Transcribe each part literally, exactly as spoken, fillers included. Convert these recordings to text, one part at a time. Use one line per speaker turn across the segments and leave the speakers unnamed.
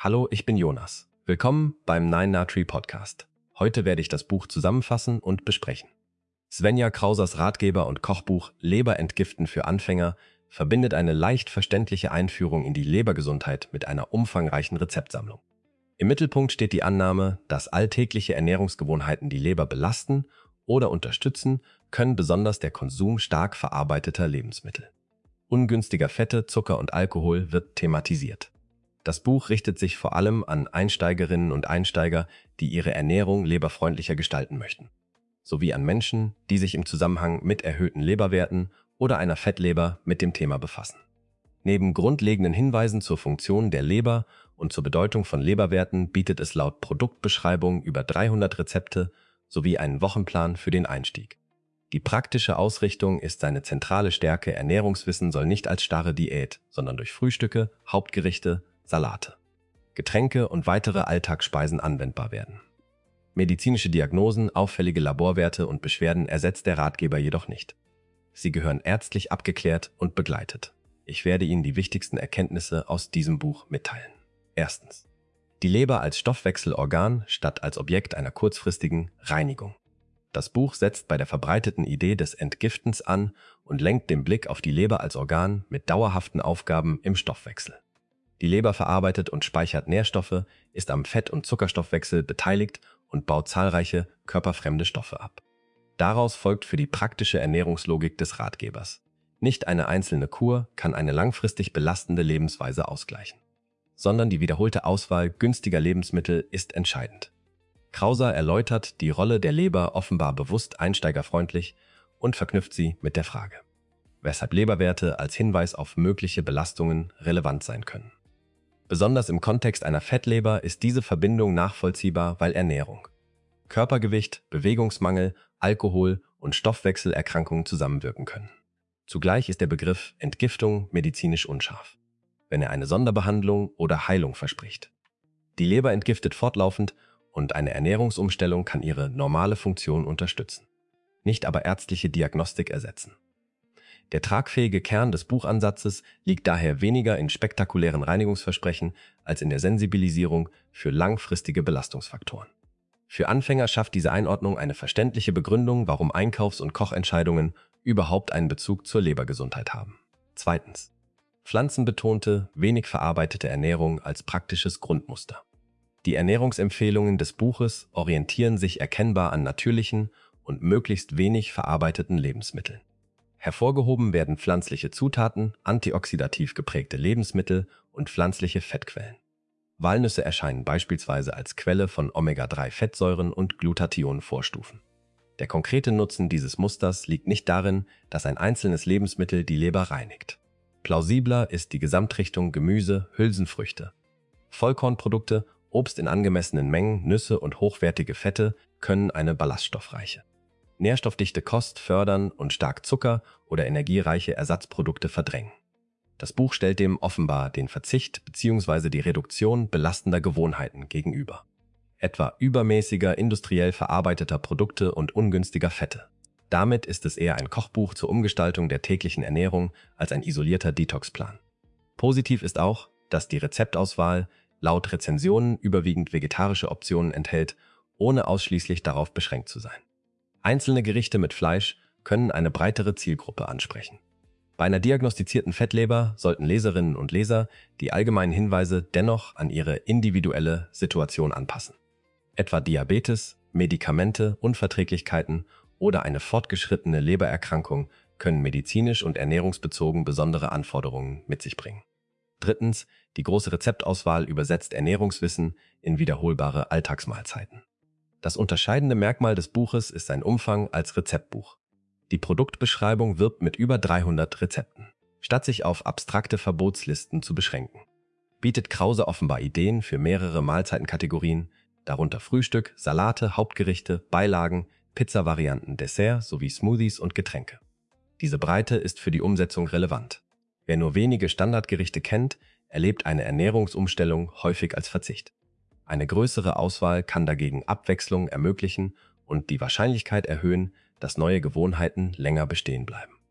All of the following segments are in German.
Hallo, ich bin Jonas. Willkommen beim Nine Nutri Podcast. Heute werde ich das Buch zusammenfassen und besprechen. Svenja Krausers Ratgeber und Kochbuch Leber entgiften für Anfänger verbindet eine leicht verständliche Einführung in die Lebergesundheit mit einer umfangreichen Rezeptsammlung. Im Mittelpunkt steht die Annahme, dass alltägliche Ernährungsgewohnheiten die Leber belasten oder unterstützen können, besonders der Konsum stark verarbeiteter Lebensmittel. Ungünstiger Fette, Zucker und Alkohol wird thematisiert. Das Buch richtet sich vor allem an Einsteigerinnen und Einsteiger, die ihre Ernährung leberfreundlicher gestalten möchten, sowie an Menschen, die sich im Zusammenhang mit erhöhten Leberwerten oder einer Fettleber mit dem Thema befassen. Neben grundlegenden Hinweisen zur Funktion der Leber und zur Bedeutung von Leberwerten bietet es laut Produktbeschreibung über dreihundert Rezepte sowie einen Wochenplan für den Einstieg. Die praktische Ausrichtung ist seine zentrale Stärke. Ernährungswissen soll nicht als starre Diät, sondern durch Frühstücke, Hauptgerichte, Salate, Getränke und weitere Alltagsspeisen anwendbar werden. Medizinische Diagnosen, auffällige Laborwerte und Beschwerden ersetzt der Ratgeber jedoch nicht. Sie gehören ärztlich abgeklärt und begleitet. Ich werde Ihnen die wichtigsten Erkenntnisse aus diesem Buch mitteilen. Erstens. Die Leber als Stoffwechselorgan statt als Objekt einer kurzfristigen Reinigung. Das Buch setzt bei der verbreiteten Idee des Entgiftens an und lenkt den Blick auf die Leber als Organ mit dauerhaften Aufgaben im Stoffwechsel. Die Leber verarbeitet und speichert Nährstoffe, ist am Fett- und Zuckerstoffwechsel beteiligt und baut zahlreiche körperfremde Stoffe ab. Daraus folgt für die praktische Ernährungslogik des Ratgebers: Nicht eine einzelne Kur kann eine langfristig belastende Lebensweise ausgleichen, sondern die wiederholte Auswahl günstiger Lebensmittel ist entscheidend. Krauser erläutert die Rolle der Leber offenbar bewusst einsteigerfreundlich und verknüpft sie mit der Frage, weshalb Leberwerte als Hinweis auf mögliche Belastungen relevant sein können. Besonders im Kontext einer Fettleber ist diese Verbindung nachvollziehbar, weil Ernährung, Körpergewicht, Bewegungsmangel, Alkohol und Stoffwechselerkrankungen zusammenwirken können. Zugleich ist der Begriff Entgiftung medizinisch unscharf, wenn er eine Sonderbehandlung oder Heilung verspricht. Die Leber entgiftet fortlaufend und eine Ernährungsumstellung kann ihre normale Funktion unterstützen, nicht aber ärztliche Diagnostik ersetzen. Der tragfähige Kern des Buchansatzes liegt daher weniger in spektakulären Reinigungsversprechen als in der Sensibilisierung für langfristige Belastungsfaktoren. Für Anfänger schafft diese Einordnung eine verständliche Begründung, warum Einkaufs- und Kochentscheidungen überhaupt einen Bezug zur Lebergesundheit haben. Zweitens. Pflanzenbetonte, wenig verarbeitete Ernährung als praktisches Grundmuster. Die Ernährungsempfehlungen des Buches orientieren sich erkennbar an natürlichen und möglichst wenig verarbeiteten Lebensmitteln. Hervorgehoben werden pflanzliche Zutaten, antioxidativ geprägte Lebensmittel und pflanzliche Fettquellen. Walnüsse erscheinen beispielsweise als Quelle von Omega drei Fettsäuren und Glutathion-Vorstufen. Der konkrete Nutzen dieses Musters liegt nicht darin, dass ein einzelnes Lebensmittel die Leber reinigt. Plausibler ist die Gesamtrichtung Gemüse, Hülsenfrüchte, Vollkornprodukte, Obst in angemessenen Mengen, Nüsse und hochwertige Fette können eine ballaststoffreiche, nährstoffdichte Kost fördern und stark Zucker oder energiereiche Ersatzprodukte verdrängen. Das Buch stellt dem offenbar den Verzicht bzw. die Reduktion belastender Gewohnheiten gegenüber, etwa übermäßiger industriell verarbeiteter Produkte und ungünstiger Fette. Damit ist es eher ein Kochbuch zur Umgestaltung der täglichen Ernährung als ein isolierter Detoxplan. Positiv ist auch, dass die Rezeptauswahl laut Rezensionen überwiegend vegetarische Optionen enthält, ohne ausschließlich darauf beschränkt zu sein. Einzelne Gerichte mit Fleisch können eine breitere Zielgruppe ansprechen. Bei einer diagnostizierten Fettleber sollten Leserinnen und Leser die allgemeinen Hinweise dennoch an ihre individuelle Situation anpassen. Etwa Diabetes, Medikamente, Unverträglichkeiten oder eine fortgeschrittene Lebererkrankung können medizinisch und ernährungsbezogen besondere Anforderungen mit sich bringen. Drittens, die große Rezeptauswahl übersetzt Ernährungswissen in wiederholbare Alltagsmahlzeiten. Das unterscheidende Merkmal des Buches ist sein Umfang als Rezeptbuch. Die Produktbeschreibung wirbt mit über dreihundert Rezepten. Statt sich auf abstrakte Verbotslisten zu beschränken, bietet Krause offenbar Ideen für mehrere Mahlzeitenkategorien, darunter Frühstück, Salate, Hauptgerichte, Beilagen, Pizza-Varianten, Dessert sowie Smoothies und Getränke. Diese Breite ist für die Umsetzung relevant. Wer nur wenige Standardgerichte kennt, erlebt eine Ernährungsumstellung häufig als Verzicht. Eine größere Auswahl kann dagegen Abwechslung ermöglichen und die Wahrscheinlichkeit erhöhen, dass neue Gewohnheiten länger bestehen bleiben.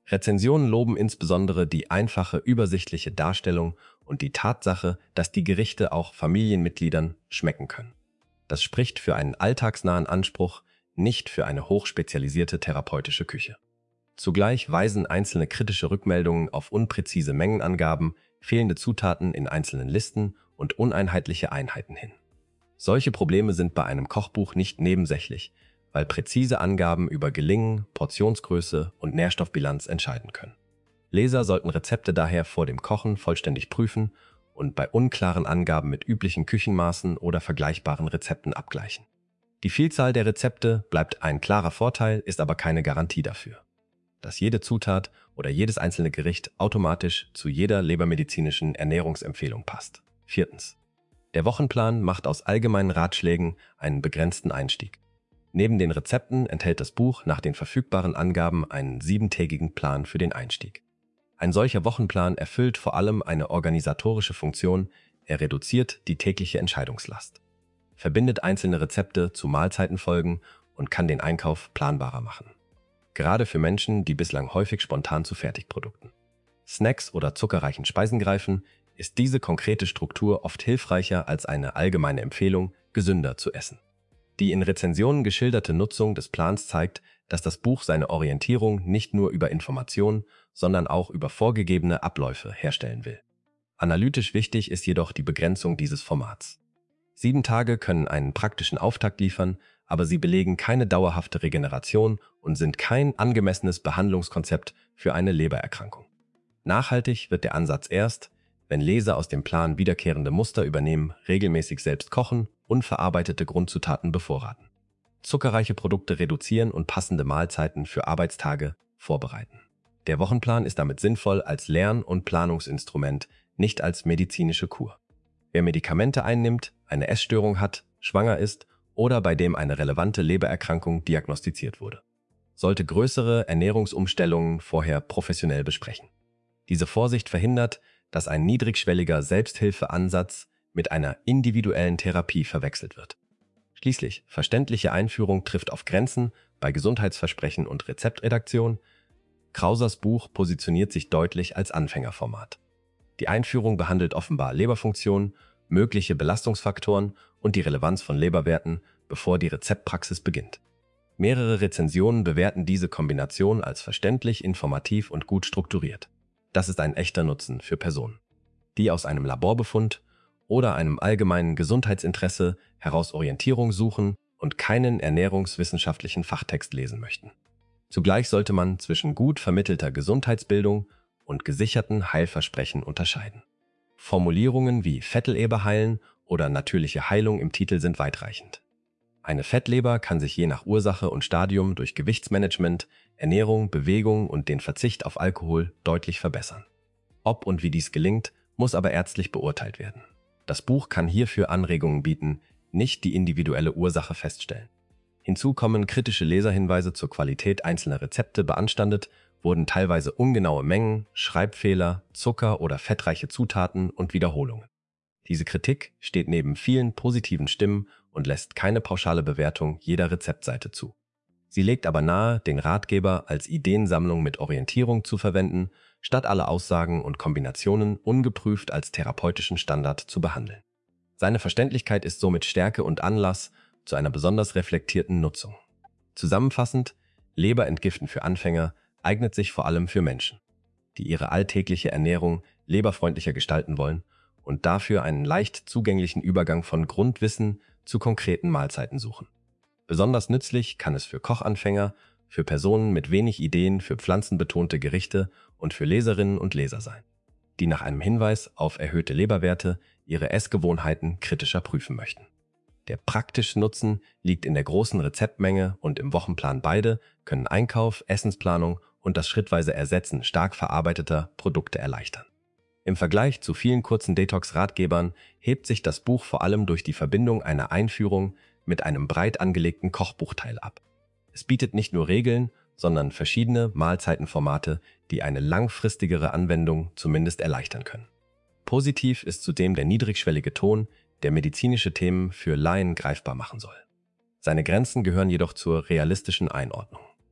Rezensionen loben insbesondere die einfache, übersichtliche Darstellung und die Tatsache, dass die Gerichte auch Familienmitgliedern schmecken können. Das spricht für einen alltagsnahen Anspruch, nicht für eine hochspezialisierte therapeutische Küche. Zugleich weisen einzelne kritische Rückmeldungen auf unpräzise Mengenangaben, fehlende Zutaten in einzelnen Listen und uneinheitliche Einheiten hin. Solche Probleme sind bei einem Kochbuch nicht nebensächlich, weil präzise Angaben über Gelingen, Portionsgröße und Nährstoffbilanz entscheiden können. Leser sollten Rezepte daher vor dem Kochen vollständig prüfen und bei unklaren Angaben mit üblichen Küchenmaßen oder vergleichbaren Rezepten abgleichen. Die Vielzahl der Rezepte bleibt ein klarer Vorteil, ist aber keine Garantie dafür, dass jede Zutat oder jedes einzelne Gericht automatisch zu jeder lebermedizinischen Ernährungsempfehlung passt. Viertens. Der Wochenplan macht aus allgemeinen Ratschlägen einen begrenzten Einstieg. Neben den Rezepten enthält das Buch nach den verfügbaren Angaben einen siebentägigen Plan für den Einstieg. Ein solcher Wochenplan erfüllt vor allem eine organisatorische Funktion, er reduziert die tägliche Entscheidungslast, verbindet einzelne Rezepte zu Mahlzeitenfolgen und kann den Einkauf planbarer machen. Gerade für Menschen, die bislang häufig spontan zu Fertigprodukten, Snacks oder zuckerreichen Speisen greifen, ist diese konkrete Struktur oft hilfreicher als eine allgemeine Empfehlung, gesünder zu essen. Die in Rezensionen geschilderte Nutzung des Plans zeigt, dass das Buch seine Orientierung nicht nur über Informationen, sondern auch über vorgegebene Abläufe herstellen will. Analytisch wichtig ist jedoch die Begrenzung dieses Formats. Sieben Tage können einen praktischen Auftakt liefern, aber sie belegen keine dauerhafte Regeneration und sind kein angemessenes Behandlungskonzept für eine Lebererkrankung. Nachhaltig wird der Ansatz erst, wenn Leser aus dem Plan wiederkehrende Muster übernehmen, regelmäßig selbst kochen, unverarbeitete Grundzutaten bevorraten, zuckerreiche Produkte reduzieren und passende Mahlzeiten für Arbeitstage vorbereiten. Der Wochenplan ist damit sinnvoll als Lern- und Planungsinstrument, nicht als medizinische Kur. Wer Medikamente einnimmt, eine Essstörung hat, schwanger ist oder bei dem eine relevante Lebererkrankung diagnostiziert wurde, sollte größere Ernährungsumstellungen vorher professionell besprechen. Diese Vorsicht verhindert, dass ein niedrigschwelliger Selbsthilfeansatz mit einer individuellen Therapie verwechselt wird. Schließlich, verständliche Einführung trifft auf Grenzen bei Gesundheitsversprechen und Rezeptredaktion. Krausers Buch positioniert sich deutlich als Anfängerformat. Die Einführung behandelt offenbar Leberfunktion, mögliche Belastungsfaktoren und die Relevanz von Leberwerten, bevor die Rezeptpraxis beginnt. Mehrere Rezensionen bewerten diese Kombination als verständlich, informativ und gut strukturiert. Das ist ein echter Nutzen für Personen, die aus einem Laborbefund oder einem allgemeinen Gesundheitsinteresse heraus Orientierung suchen und keinen ernährungswissenschaftlichen Fachtext lesen möchten. Zugleich sollte man zwischen gut vermittelter Gesundheitsbildung und gesicherten Heilversprechen unterscheiden. Formulierungen wie Fettleber heilen oder natürliche Heilung im Titel sind weitreichend. Eine Fettleber kann sich je nach Ursache und Stadium durch Gewichtsmanagement, Ernährung, Bewegung und den Verzicht auf Alkohol deutlich verbessern. Ob und wie dies gelingt, muss aber ärztlich beurteilt werden. Das Buch kann hierfür Anregungen bieten, nicht die individuelle Ursache feststellen. Hinzu kommen kritische Leserhinweise zur Qualität einzelner Rezepte. Beanstandet wurden teilweise ungenaue Mengen, Schreibfehler, Zucker oder fettreiche Zutaten und Wiederholungen. Diese Kritik steht neben vielen positiven Stimmen und lässt keine pauschale Bewertung jeder Rezeptseite zu. Sie legt aber nahe, den Ratgeber als Ideensammlung mit Orientierung zu verwenden, statt alle Aussagen und Kombinationen ungeprüft als therapeutischen Standard zu behandeln. Seine Verständlichkeit ist somit Stärke und Anlass zu einer besonders reflektierten Nutzung. Zusammenfassend, Leberentgiften für Anfänger eignet sich vor allem für Menschen, die ihre alltägliche Ernährung leberfreundlicher gestalten wollen und dafür einen leicht zugänglichen Übergang von Grundwissen zu konkreten Mahlzeiten suchen. Besonders nützlich kann es für Kochanfänger, für Personen mit wenig Ideen für pflanzenbetonte Gerichte und für Leserinnen und Leser sein, die nach einem Hinweis auf erhöhte Leberwerte ihre Essgewohnheiten kritischer prüfen möchten. Der praktische Nutzen liegt in der großen Rezeptmenge und im Wochenplan. Beide können Einkauf, Essensplanung und das schrittweise Ersetzen stark verarbeiteter Produkte erleichtern. Im Vergleich zu vielen kurzen Detox-Ratgebern hebt sich das Buch vor allem durch die Verbindung einer Einführung mit einem breit angelegten Kochbuchteil ab. Es bietet nicht nur Regeln, sondern verschiedene Mahlzeitenformate, die eine langfristigere Anwendung zumindest erleichtern können. Positiv ist zudem der niedrigschwellige Ton, der medizinische Themen für Laien greifbar machen soll. Seine Grenzen gehören jedoch zur realistischen Einordnung.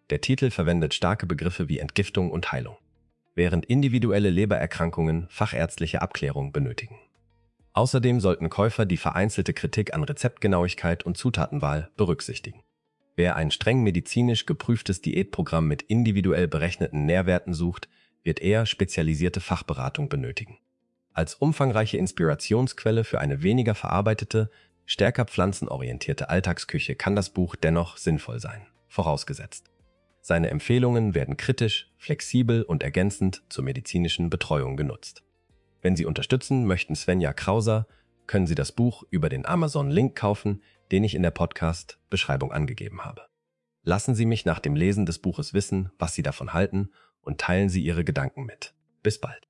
Der Titel verwendet starke Begriffe wie Entgiftung und Heilung, während individuelle Lebererkrankungen fachärztliche Abklärung benötigen. Außerdem sollten Käufer die vereinzelte Kritik an Rezeptgenauigkeit und Zutatenwahl berücksichtigen. Wer ein streng medizinisch geprüftes Diätprogramm mit individuell berechneten Nährwerten sucht, wird eher spezialisierte Fachberatung benötigen. Als umfangreiche Inspirationsquelle für eine weniger verarbeitete, stärker pflanzenorientierte Alltagsküche kann das Buch dennoch sinnvoll sein, vorausgesetzt: Seine Empfehlungen werden kritisch, flexibel und ergänzend zur medizinischen Betreuung genutzt. Wenn Sie unterstützen möchten Svenja Krauser, können Sie das Buch über den Amazon-Link kaufen, den ich in der Podcast-Beschreibung angegeben habe. Lassen Sie mich nach dem Lesen des Buches wissen, was Sie davon halten, und teilen Sie Ihre Gedanken mit. Bis bald.